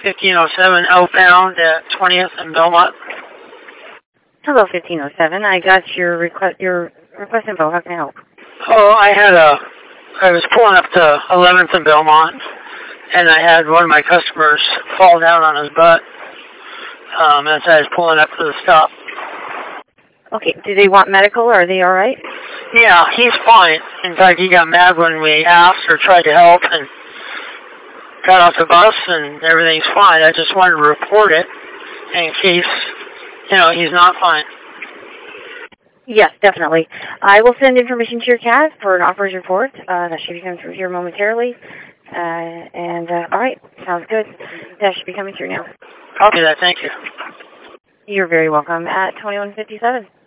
1507 outbound at 20th and Belmont. Hello, 1507. I got your request info. How can I help? Oh, I was pulling up to 11th and Belmont, and I had one of my customers fall down on his butt as I was pulling up to the stop. Okay, do they want medical, or are they all right? Yeah, he's fine. In fact, he got mad when we asked or tried to help and got off the bus, and everything's fine. I just wanted to report it in case, he's not fine. Yes, definitely. I will send information to your CAD for an offers report. That should be coming through here momentarily. All right, sounds good. That should be coming through now. Copy that. Thank you. You're very welcome. At 2157.